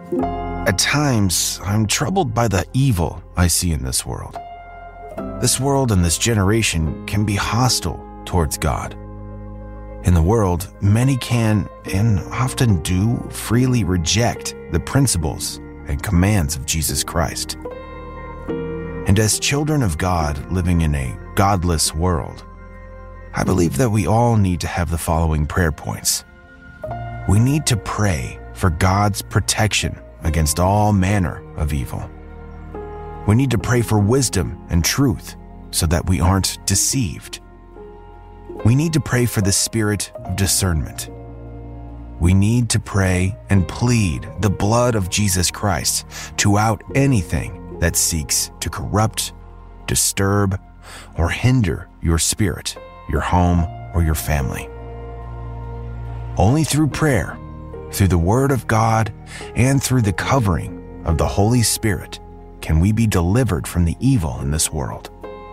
At times, I'm troubled by the evil I see in this world. This world and this generation can be hostile towards God. In the world, many can, and often do, freely reject the principles and commands of Jesus Christ. And as children of God living in a godless world, I believe that we all need to have the following prayer points. We need to pray for God's protection against all manner of evil. We need to pray for wisdom and truth so that we aren't deceived. We need to pray for the spirit of discernment. We need to pray and plead the blood of Jesus Christ to out anything that seeks to corrupt, disturb, or hinder your spirit, your home, or your family. Only through prayer, through the Word of God, and through the covering of the Holy Spirit can we be delivered from the evil in this world.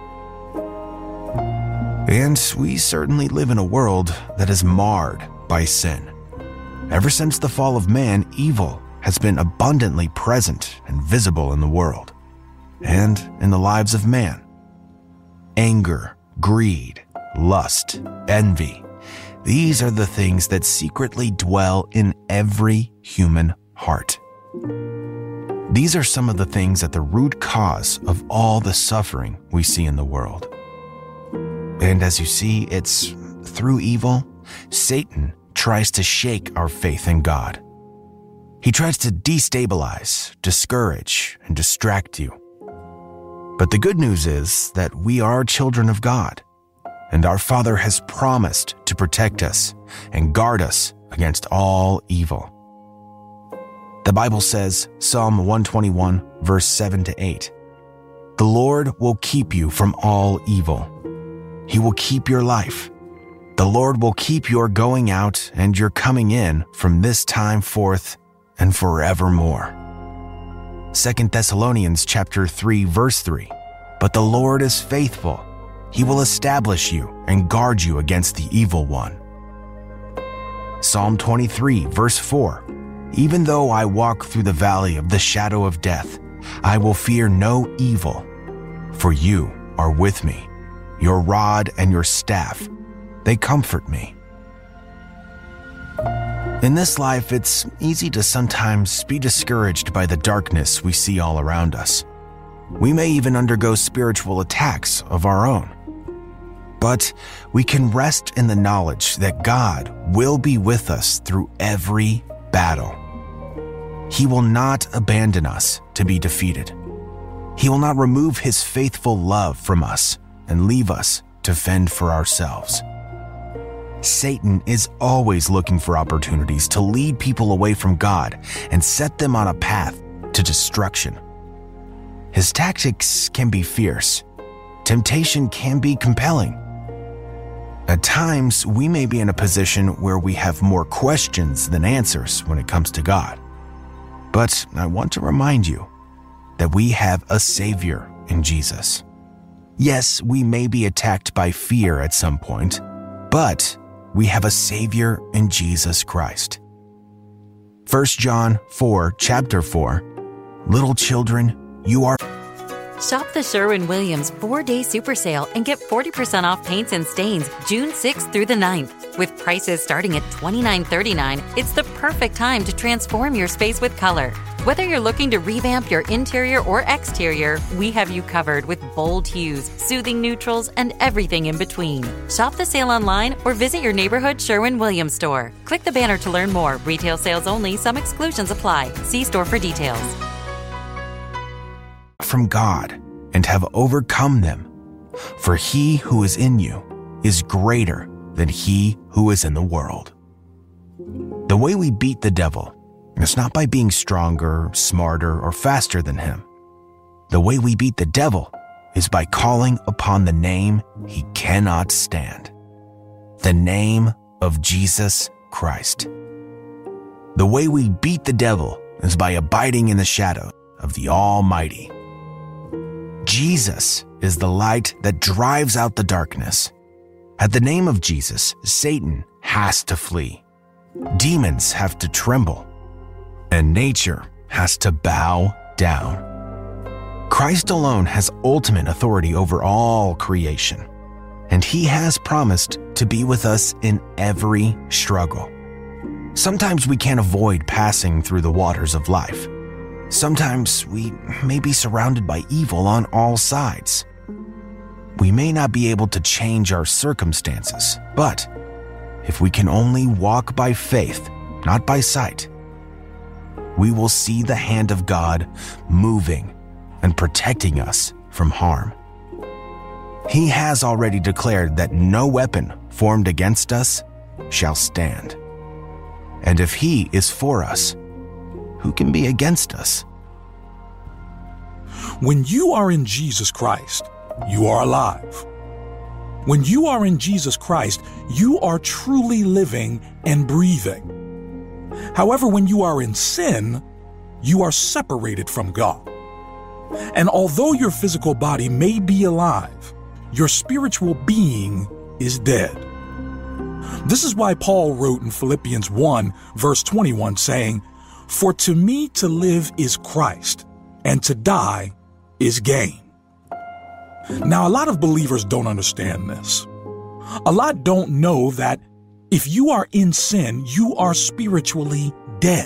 And we certainly live in a world that is marred by sin. Ever since the fall of man, evil has been abundantly present and visible in the world and in the lives of man. Anger, greed, lust, envy, these are the things that secretly dwell in every human heart. These are some of the things at the root cause of all the suffering we see in the world. And as you see, it's through evil, Satan tries to shake our faith in God. He tries to destabilize, discourage, and distract you. But the good news is that we are children of God, and our Father has promised to protect us and guard us against all evil. The Bible says, Psalm 121, verse 7-8, "The Lord will keep you from all evil. He will keep your life. The Lord will keep your going out and your coming in from this time forth and forevermore." 2 Thessalonians chapter 3, verse 3, "But the Lord is faithful. He will establish you and guard you against the evil one." Psalm 23, verse 4, "Even though I walk through the valley of the shadow of death, I will fear no evil, for you are with me. Your rod and your staff, they comfort me." In this life, it's easy to sometimes be discouraged by the darkness we see all around us. We may even undergo spiritual attacks of our own. But we can rest in the knowledge that God will be with us through every battle. He will not abandon us to be defeated. He will not remove His faithful love from us and leave us to fend for ourselves. Satan is always looking for opportunities to lead people away from God and set them on a path to destruction. His tactics can be fierce. Temptation can be compelling. At times, we may be in a position where we have more questions than answers when it comes to God. But I want to remind you that we have a Savior in Jesus. Yes, we may be attacked by fear at some point, but we have a Savior in Jesus Christ. 1 John 4, chapter 4, "Little children, you are..." Shop the Sherwin-Williams 4-day super sale and get 40% off paints and stains June 6th through the 9th. With prices starting at $29.39, it's the perfect time to transform your space with color. Whether you're looking to revamp your interior or exterior, we have you covered with bold hues, soothing neutrals, and everything in between. Shop the sale online or visit your neighborhood Sherwin-Williams store. Click the banner to learn more. Retail sales only. Some exclusions apply. See store for details. From God and have overcome them. For he who is in you is greater than he who is in the world. The way we beat the devil is not by being stronger, smarter, or faster than him. The way we beat the devil is by calling upon the name he cannot stand. The name of Jesus Christ. The way we beat the devil is by abiding in the shadow of the Almighty. Jesus is the light that drives out the darkness. At the name of Jesus, Satan has to flee. Demons have to tremble. And nature has to bow down. Christ alone has ultimate authority over all creation, and he has promised to be with us in every struggle. Sometimes we can't avoid passing through the waters of life. Sometimes we may be surrounded by evil on all sides. We may not be able to change our circumstances, but if we can only walk by faith, not by sight, we will see the hand of God moving and protecting us from harm. He has already declared that no weapon formed against us shall stand. And if he is for us, who can be against us? When you are in Jesus Christ, you are alive. When you are in Jesus Christ, you are truly living and breathing. However, when you are in sin, you are separated from God. And although your physical body may be alive, your spiritual being is dead. This is why Paul wrote in Philippians 1, verse 21, saying, "For to me to live is Christ, and to die is gain." Now, a lot of believers don't understand this. A lot don't know that if you are in sin, you are spiritually dead.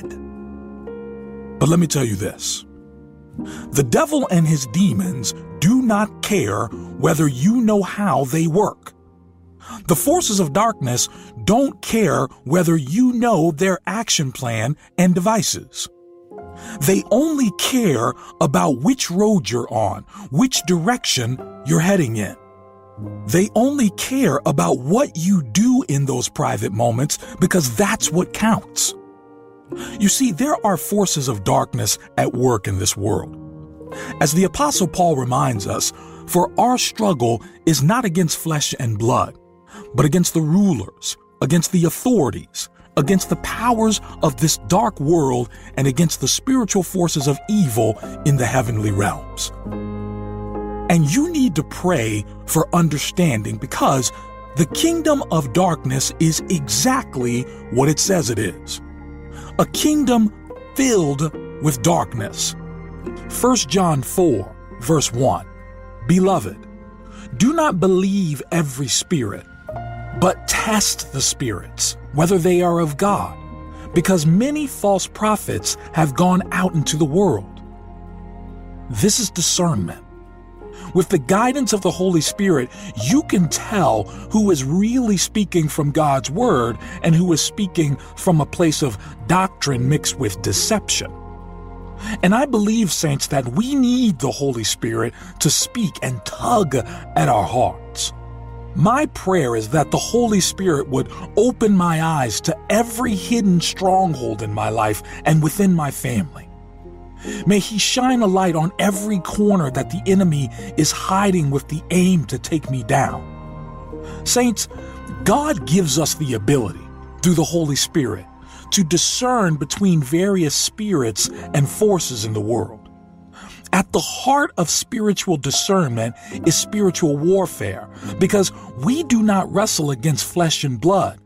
But let me tell you this. The devil and his demons do not care whether you know how they work. The forces of darkness don't care whether you know their action plan and devices. They only care about which road you're on, which direction you're heading in. They only care about what you do in those private moments because that's what counts. You see, there are forces of darkness at work in this world. As the Apostle Paul reminds us, for our struggle is not against flesh and blood, but against the rulers, against the authorities, against the powers of this dark world, and against the spiritual forces of evil in the heavenly realms. And you need to pray for understanding because the kingdom of darkness is exactly what it says it is. A kingdom filled with darkness. 1 John 4, verse 1. Beloved, do not believe every spirit, but test the spirits, whether they are of God, because many false prophets have gone out into the world. This is discernment. With the guidance of the Holy Spirit, you can tell who is really speaking from God's word and who is speaking from a place of doctrine mixed with deception. And I believe, saints, that we need the Holy Spirit to speak and tug at our hearts. My prayer is that the Holy Spirit would open my eyes to every hidden stronghold in my life and within my family. May He shine a light on every corner that the enemy is hiding with the aim to take me down. Saints, God gives us the ability, through the Holy Spirit, to discern between various spirits and forces in the world. At the heart of spiritual discernment is spiritual warfare, because we do not wrestle against flesh and blood.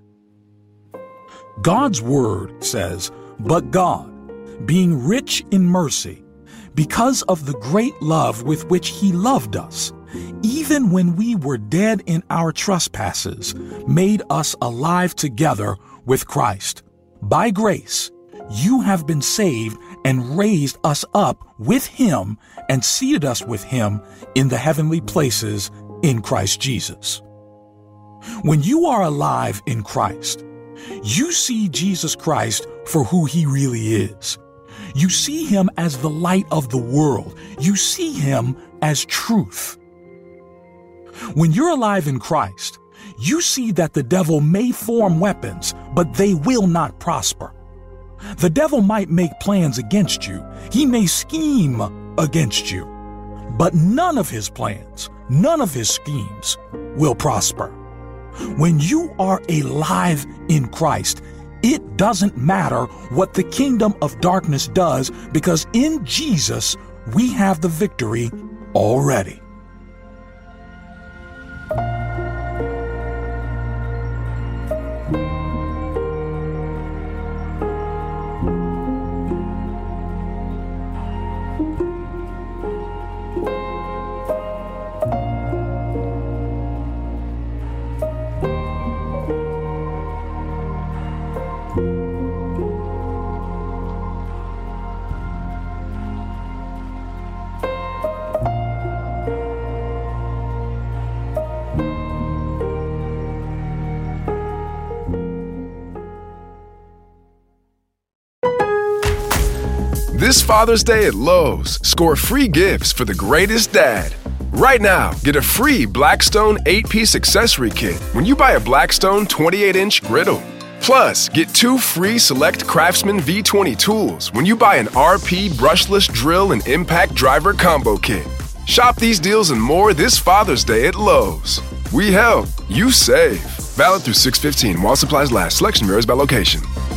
God's word says, "But God, being rich in mercy, because of the great love with which He loved us, even when we were dead in our trespasses, made us alive together with Christ. By grace, you have been saved and raised us up with Him and seated us with Him in the heavenly places in Christ Jesus." When you are alive in Christ, you see Jesus Christ for who He really is. You see Him as the light of the world. You see Him as truth. When you're alive in Christ, you see that the devil may form weapons, but they will not prosper. The devil might make plans against you. He may scheme against you, but none of his plans, none of his schemes will prosper. When you are alive in Christ, it doesn't matter what the kingdom of darkness does, because in Jesus, we have the victory already. This Father's Day at Lowe's, score free gifts for the greatest dad. Right now, get a free Blackstone 8-piece accessory kit when you buy a Blackstone 28-inch griddle. Plus, get 2 free select Craftsman V20 tools when you buy an RP brushless drill and impact driver combo kit. Shop these deals and more this Father's Day at Lowe's. We help, you save. Valid through 6/15 while supplies last. Selection varies by location.